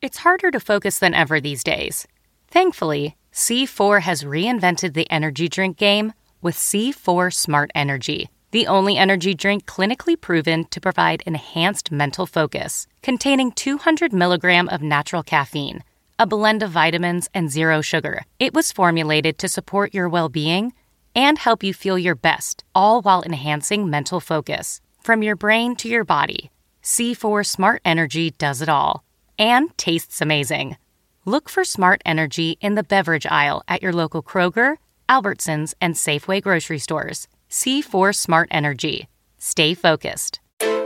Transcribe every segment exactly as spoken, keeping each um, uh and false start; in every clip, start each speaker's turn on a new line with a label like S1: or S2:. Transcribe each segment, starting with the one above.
S1: It's harder to focus than ever these days. Thankfully, C four has reinvented the energy drink game with C four Smart Energy, the only energy drink clinically proven to provide enhanced mental focus, containing two hundred milligrams of natural caffeine, a blend of vitamins, and zero sugar. It was formulated to support your well-being and help you feel your best, all while enhancing mental focus. From your brain to your body, C four Smart Energy does it all. And tastes amazing. Look for Smart Energy in the beverage aisle at your local Kroger, Albertsons, and Safeway grocery stores. C four Smart Energy. Stay focused.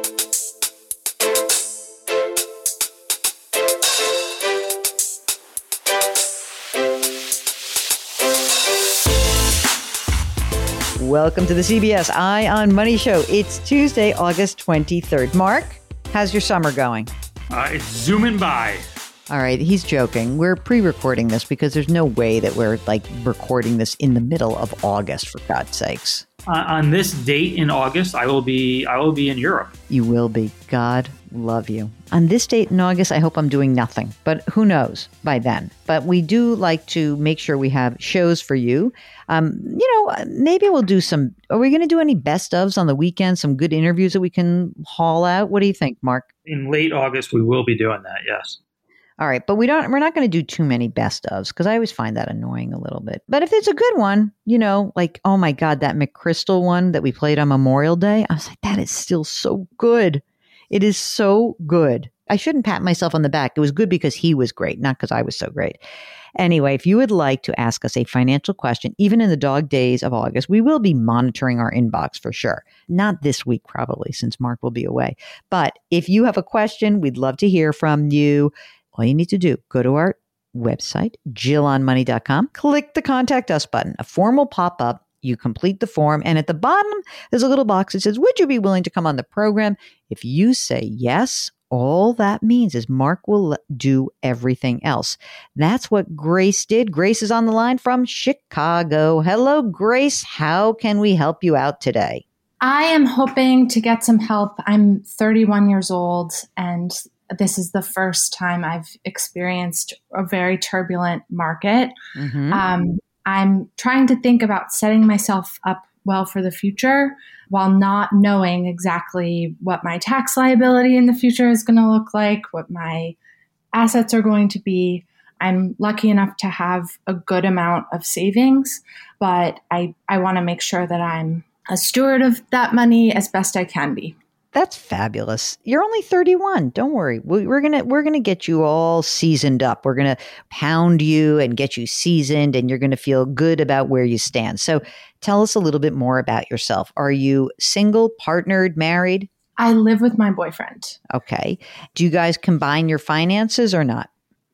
S2: Welcome to the C B S Eye on Money Show. It's Tuesday, August twenty-third. Mark, how's your summer going?
S3: Uh, it's zooming by.
S2: All right, he's joking. We're pre-recording this because there's no way that we're like recording this in the middle of August, for God's sakes.
S3: Uh, on this date in August, I will be I will be in Europe.
S2: You will be. God love you. On this date in August, I hope I'm doing nothing, but who knows by then. But we do like to make sure we have shows for you. Um, you know, maybe we'll do some, are we going to do any best ofs on the weekend? Some good interviews that we can haul out? What do you think, Mark?
S3: In late August, we will be doing that, yes.
S2: All right, but we don't, we're not going to do too many best ofs because I always find that annoying a little bit. But if it's a good one, you know, like, oh my God, that McChrystal one that we played on Memorial Day, I was like, that is still so good. It is so good. I shouldn't pat myself on the back. It was good because he was great, not because I was so great. Anyway, if you would like to ask us a financial question, even in the dog days of August, we will be monitoring our inbox for sure. Not this week, probably, since Mark will be away. But if you have a question, we'd love to hear from you. All you need to do, go to our website, jill on money dot com, click the Contact Us button. A form will pop up. You complete the form, and at the bottom, there's a little box that says, would you be willing to come on the program? If you say yes, all that means is Mark will do everything else. That's what Grace did. Grace is on the line from Chicago. Hello, Grace. How can we help you out today?
S4: I am hoping to get some help. I'm thirty-one years old, and this is the first time I've experienced a very turbulent market. Mm-hmm. Um, I'm trying to think about setting myself up well for the future while not knowing exactly what my tax liability in the future is going to look like, what my assets are going to be. I'm lucky enough to have a good amount of savings, but I, I want to make sure that I'm a steward of that money as best I can be.
S2: That's fabulous. You're only thirty-one. Don't worry. We're going to we're going to get you all seasoned up. We're going to pound you and get you seasoned, and you're going to feel good about where you stand. So tell us a little bit more about yourself. Are you single, partnered, married?
S4: I live with my boyfriend.
S2: Okay. Do you guys combine your finances or not?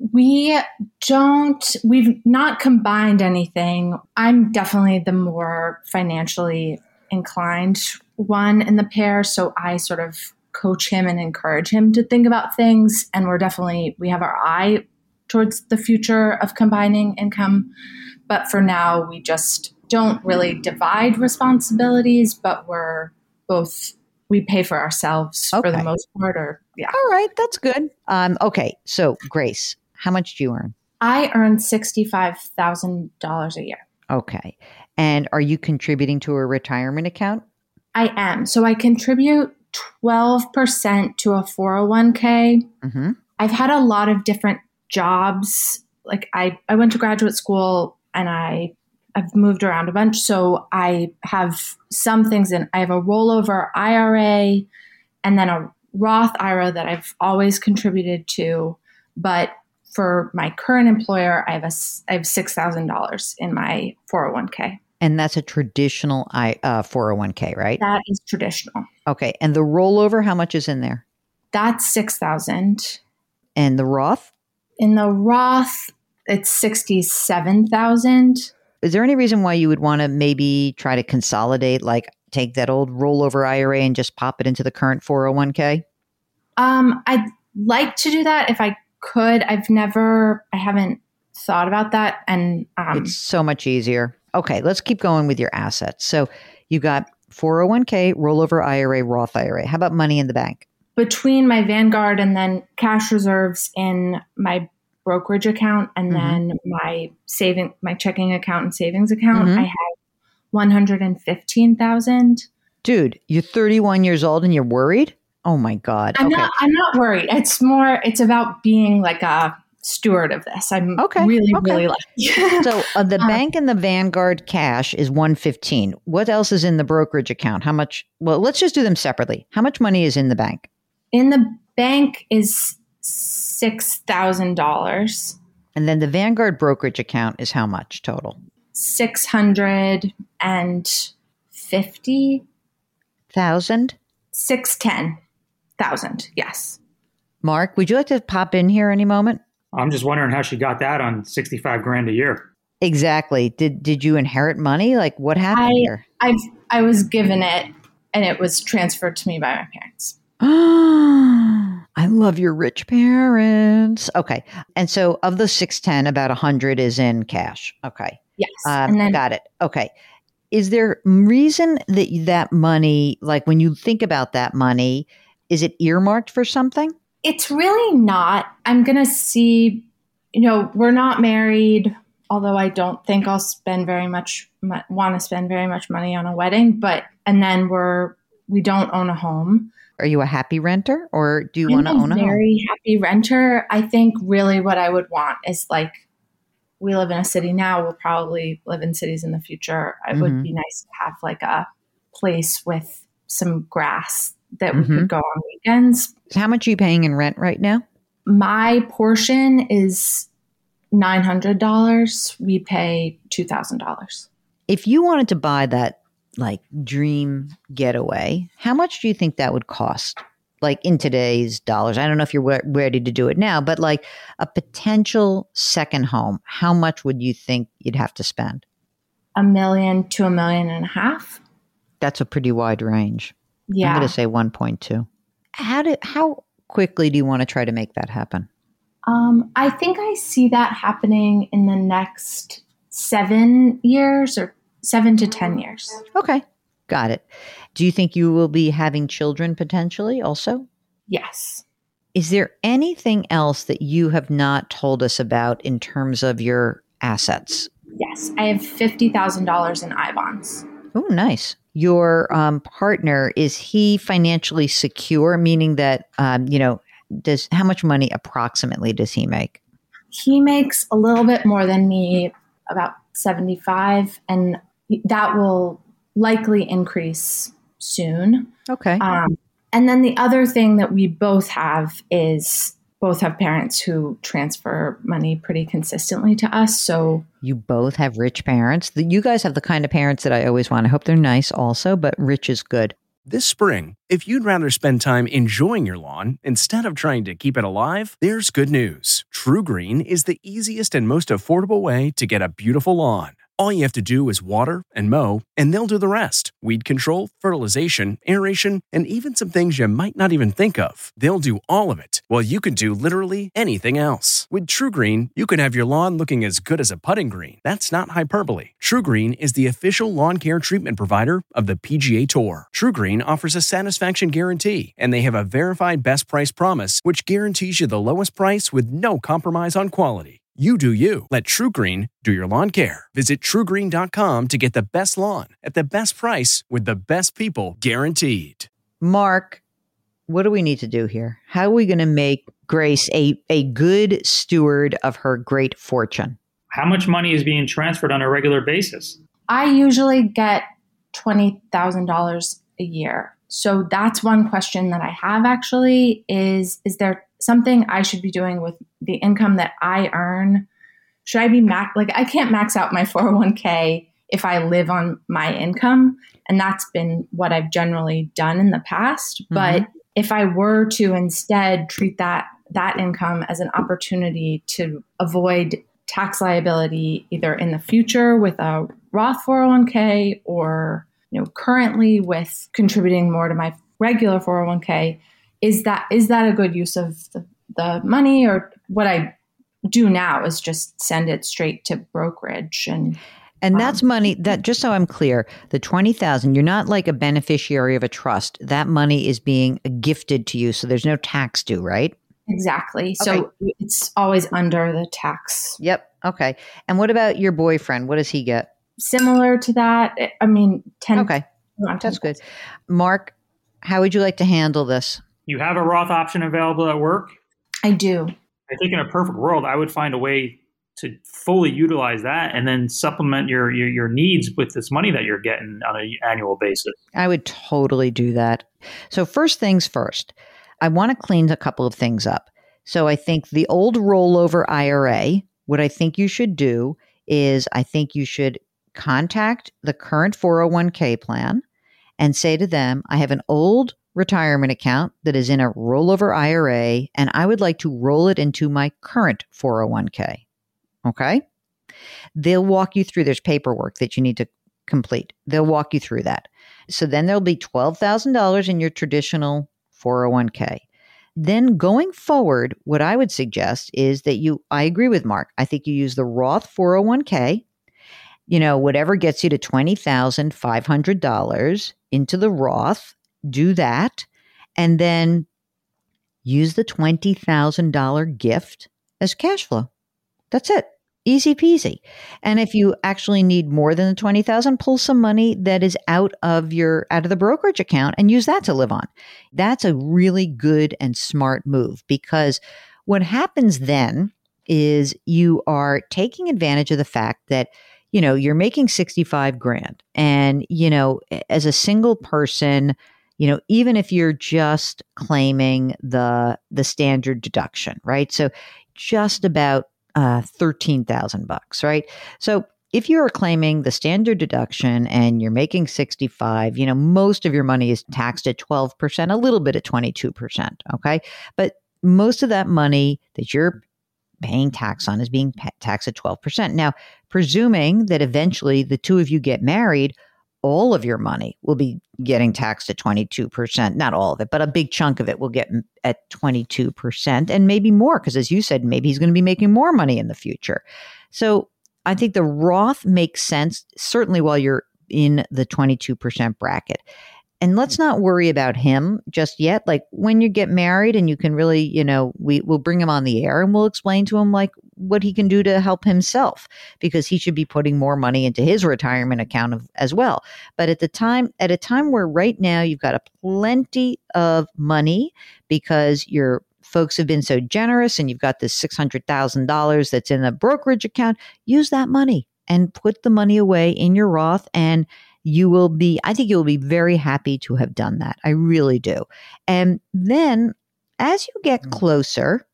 S4: We don't. We've not combined anything. I'm definitely the more financially inclined one in the pair. So I sort of coach him and encourage him to think about things. And we're definitely, we have our eye towards the future of combining income. But for now, we just don't really divide responsibilities, but we're both, we pay for ourselves okay. for the most part. Or yeah.
S2: All right. That's good. Um, okay. So Grace, how much do you earn?
S4: I earn sixty-five thousand dollars a year.
S2: Okay. And are you contributing to a retirement account?
S4: I am. So I contribute twelve percent to a four oh one k. Mm-hmm. I've had a lot of different jobs. Like I, I went to graduate school and I, I've moved around a bunch. So I have some things in, I have a rollover I R A and then a Roth I R A that I've always contributed to. But for my current employer, I have a, I have six thousand dollars in my four oh one k.
S2: And that's a traditional I, uh, four oh one k, right?
S4: That is traditional.
S2: Okay. And the rollover, how much is in there?
S4: That's six thousand dollars.
S2: And the Roth?
S4: In the Roth, it's sixty-seven thousand dollars.
S2: Is there any reason why you would want to maybe try to consolidate, like take that old rollover I R A and just pop it into the current four oh one k?
S4: Um, I'd like to do that if I could. I've never, I haven't thought about that. And um,
S2: it's so much easier. Okay, let's keep going with your assets. So you got four oh one k, rollover I R A, Roth I R A. How about money in the bank?
S4: between my Vanguard and then cash reserves in my brokerage account and mm-hmm. then my saving, my checking account and savings account, mm-hmm. I have one hundred fifteen thousand.
S2: Dude, you're thirty-one years old and you're worried? Oh my God.
S4: I'm
S2: okay.
S4: not, I'm not worried. It's more, it's about being like a steward of this. I'm okay. really, okay. really lucky.
S2: So uh, the um, bank and the Vanguard cash is one hundred fifteen. What else is in the brokerage account? How much? Well, let's just do them separately. How much money is in the bank?
S4: In the bank is six thousand dollars.
S2: And then the Vanguard brokerage account is how much total?
S4: six hundred fifty
S2: thousand?
S4: six hundred ten thousand, yes.
S2: Mark, would you like to pop in here any moment?
S3: I'm just wondering how she got that on sixty-five grand a year.
S2: Exactly. Did did you inherit money? Like what happened
S4: I,
S2: here?
S4: I've I was given it and it was transferred to me by my parents.
S2: I love your rich parents. Okay. And so of the six ten, about one hundred is in cash. Okay.
S4: Yes.
S2: Um, and then, got it. Okay. Is there reason that that money, like when you think about that money, is it earmarked for something?
S4: It's really not. I'm going to see, you know, we're not married, although I don't think I'll spend very much, want to spend very much money on a wedding, but, and then we're, we don't own a home.
S2: Are you a happy renter or do you want to own a home? I'm a
S4: very happy renter. I think really what I would want is like, we live in a city now. We'll probably live in cities in the future. It mm-hmm. would be nice to have like a place with some grass that mm-hmm. we could go on weekends.
S2: How much are you paying in rent right now?
S4: My portion is nine hundred dollars. We pay two thousand dollars.
S2: If you wanted to buy that like dream getaway, how much do you think that would cost? Like in today's dollars, I don't know if you're ready to do it now, but like a potential second home, how much would you think you'd have to spend?
S4: A million to a million and a half.
S2: That's a pretty wide range.
S4: Yeah.
S2: I'm going to say one point two. How do, how quickly do you want to try to make that happen?
S4: Um, I think I see that happening in the next seven years or seven to ten years.
S2: Okay. Got it. Do you think you will be having children potentially also?
S4: Yes.
S2: Is there anything else that you have not told us about in terms of your assets?
S4: Yes. I have fifty thousand dollars in I bonds.
S2: Oh, nice. Your um, partner, is he financially secure, meaning that, um, you know, does how much money approximately does he make?
S4: He makes a little bit more than me, about seventy-five, and that will likely increase soon.
S2: Okay.
S4: Um, and then the other thing that we both have is both have parents who transfer money pretty consistently to us. So
S2: you both have rich parents. You guys have the kind of parents that I always want. I hope they're nice also, but rich is good.
S5: This spring, if you'd rather spend time enjoying your lawn instead of trying to keep it alive, there's good news. TruGreen is the easiest and most affordable way to get a beautiful lawn. All you have to do is water and mow, and they'll do the rest. Weed control, fertilization, aeration, and even some things you might not even think of. They'll do all of it, while you can do literally anything else. With TruGreen, you can have your lawn looking as good as a putting green. That's not hyperbole. TruGreen is the official lawn care treatment provider of the P G A Tour. TruGreen offers a satisfaction guarantee, and they have a verified best price promise, which guarantees you the lowest price with no compromise on quality. You do you. Let TruGreen do your lawn care. Visit True Green dot com to get the best lawn at the best price with the best people guaranteed.
S2: Mark, what do we need to do here? How are we going to make Grace a, a good steward of her great fortune?
S3: How much money is being transferred on a regular basis?
S4: I usually get twenty thousand dollars a year. So that's one question that I have actually is, is there something I should be doing with the income that I earn? Should I be max, like I can't max out my four oh one k if I live on my income. And that's been what I've generally done in the past. Mm-hmm. But if I were to instead treat that, that income as an opportunity to avoid tax liability, either in the future with a Roth four oh one k or, you know, currently with contributing more to my regular four oh one k, Is that is that a good use of the, the money? Or what I do now is just send it straight to brokerage. And
S2: And that's money that, just so I'm clear, the twenty thousand, you're not like a beneficiary of a trust. That money is being gifted to you. So there's no tax due, right?
S4: Exactly.
S2: Okay.
S4: So it's always under the tax.
S2: Yep. Okay. And what about your boyfriend? What does he get?
S4: Similar to that. I mean, ten.
S2: Okay. That's good. Mark, how would you like to handle this?
S3: You have a Roth option available at work?
S4: I do.
S3: I think in a perfect world, I would find a way to fully utilize that and then supplement your, your, your needs with this money that you're getting on an annual basis.
S2: I would totally do that. So first things first, I want to clean a couple of things up. So I think the old rollover I R A, what I think you should do is I think you should contact the current four oh one k plan and say to them, I have an old retirement account that is in a rollover I R A, and I would like to roll it into my current four oh one k. Okay? They'll walk you through, there's paperwork that you need to complete. They'll walk you through that. So then there'll be twelve thousand dollars in your traditional four oh one k. Then going forward, what I would suggest is that you, I agree with Mark. I think you use the Roth four oh one k, you know, whatever gets you to twenty thousand five hundred dollars into the Roth, do that, and then use the twenty thousand dollars gift as cash flow. That's it. Easy peasy. And if you actually need more than the twenty thousand, pull some money that is out of your out of the brokerage account and use that to live on. That's a really good and smart move, because what happens then is you are taking advantage of the fact that, you know, you're making sixty-five grand, and, you know, as a single person, you know, even if you're just claiming the the standard deduction, right? So just about Uh, thirteen thousand bucks, right? So if you are claiming the standard deduction and you're making sixty-five, you know, most of your money is taxed at twelve percent, a little bit at twenty-two percent. Okay. But most of that money that you're paying tax on is being pa- taxed at twelve percent. Now, presuming that eventually the two of you get married, all of your money will be getting taxed at twenty-two percent. Not all of it, but a big chunk of it will get at twenty-two percent, and maybe more, because as you said, maybe he's going to be making more money in the future. So I think the Roth makes sense, certainly while you're in the twenty-two percent bracket. And let's not worry about him just yet. Like when you get married and you can really, you know, we will bring him on the air and we'll explain to him like what he can do to help himself, because he should be putting more money into his retirement account of, as well. But at the time, at a time where right now you've got a plenty of money because your folks have been so generous and you've got this six hundred thousand dollars that's in a brokerage account, use that money and put the money away in your Roth, and you will be, I think you will be very happy to have done that. I really do. And then as you get closer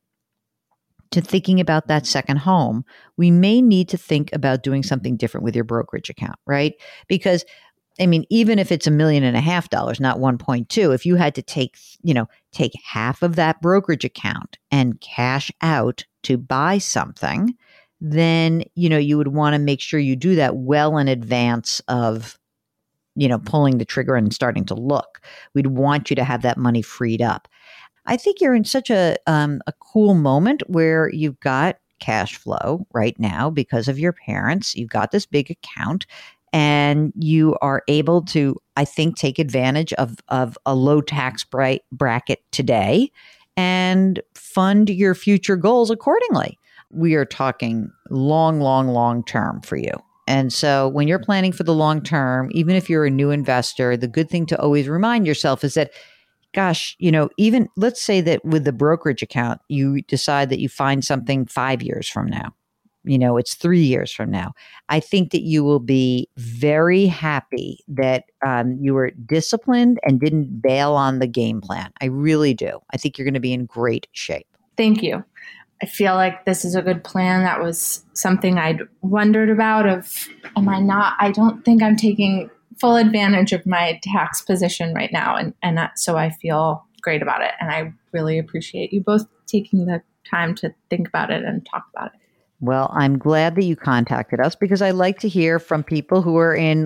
S2: to thinking about that second home, we may need to think about doing something different with your brokerage account, right? Because I mean, even if it's a million and a half dollars, not one point two, if you had to take, you know, take half of that brokerage account and cash out to buy something, then, you know, you would want to make sure you do that well in advance of, you know, pulling the trigger and starting to look. We'd want you to have that money freed up. I think you're in such a um, a cool moment where you've got cash flow right now because of your parents. You've got this big account and you are able to, I think, take advantage of, of a low tax bra- bracket today and fund your future goals accordingly. We are talking long, long, long term for you. And so when you're planning for the long term, even if you're a new investor, the good thing to always remind yourself is that, gosh, you know, even let's say that with the brokerage account, you decide that you find something five years from now, you know, it's three years from now. I think that you will be very happy that um, you were disciplined and didn't bail on the game plan. I really do. I think you're going to be in great shape.
S4: Thank you. I feel like this is a good plan. That was something I'd wondered about of, am I not, I don't think I'm taking full advantage of my tax position right now. And, and that, so I feel great about it. And I really appreciate you both taking the time to think about it and talk about it.
S2: Well, I'm glad that you contacted us because I like to hear from people who are in like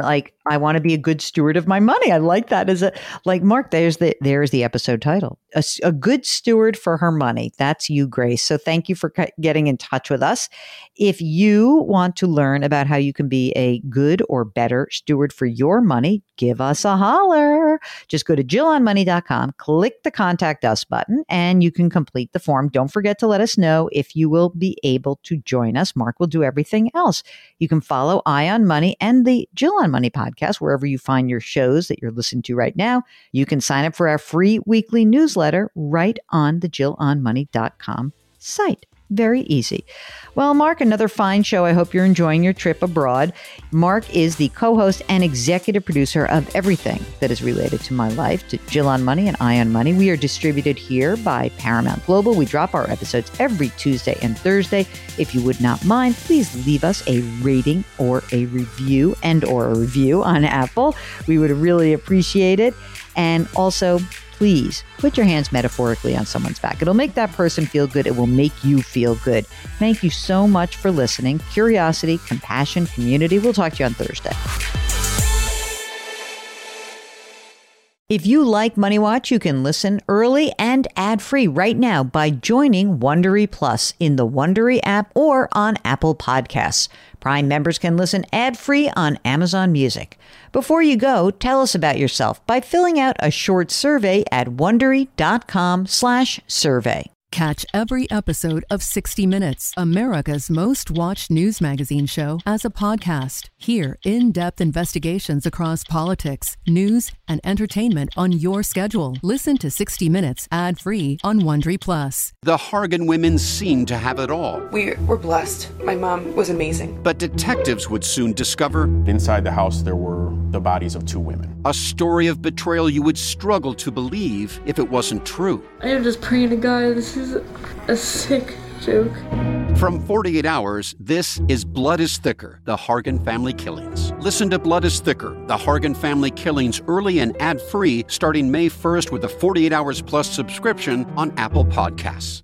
S2: I want to be a good steward of my money. I like that as a, like, Mark, there's the, there's the episode title, a, a good steward for her money. That's you, Grace. So thank you for getting in touch with us. If you want to learn about how you can be a good or better steward for your money, give us a holler. Just go to jill on money dot com, click the contact us button, and you can complete the form. Don't forget to let us know if you will be able to join us. Mark will do everything else. You can follow Eye on Money and the Jill on Money podcast wherever you find your shows that you're listening to right now. You can sign up for our free weekly newsletter right on the jill on money dot com site. Very easy. Well, Mark, another fine show. I hope you're enjoying your trip abroad. Mark is the co-host and executive producer of everything that is related to my life, to Jill on Money and Eye on Money. We are distributed here by Paramount Global. We drop our episodes every Tuesday and Thursday. If you would not mind, please leave us a rating or a review and or a review on Apple. We would really appreciate it. And also, please put your hands metaphorically on someone's back. It'll make that person feel good. It will make you feel good. Thank you so much for listening. Curiosity, compassion, community. We'll talk to you on Thursday. If you like Money Watch, you can listen early and ad-free right now by joining Wondery Plus in the Wondery app or on Apple Podcasts. Prime members can listen ad-free on Amazon Music. Before you go, tell us about yourself by filling out a short survey at Wondery.com slash survey.
S6: Catch every episode of sixty minutes, America's most watched news magazine show, as a podcast. Hear in-depth investigations across politics, news, and entertainment on your schedule. Listen to sixty minutes ad-free on Wondery Plus.
S7: The Hargan women seemed to have it all.
S8: We were blessed. My mom was amazing.
S7: But detectives would soon discover...
S9: inside the house, there were the bodies of two women.
S7: A story of betrayal you would struggle to believe if it wasn't true.
S10: I am just praying to God, this is a sick joke.
S7: From forty-eight hours, this is Blood is Thicker, The Hargan Family Killings. Listen to Blood is Thicker, The Hargan Family Killings early and ad-free starting May first with a forty-eight hours plus subscription on Apple Podcasts.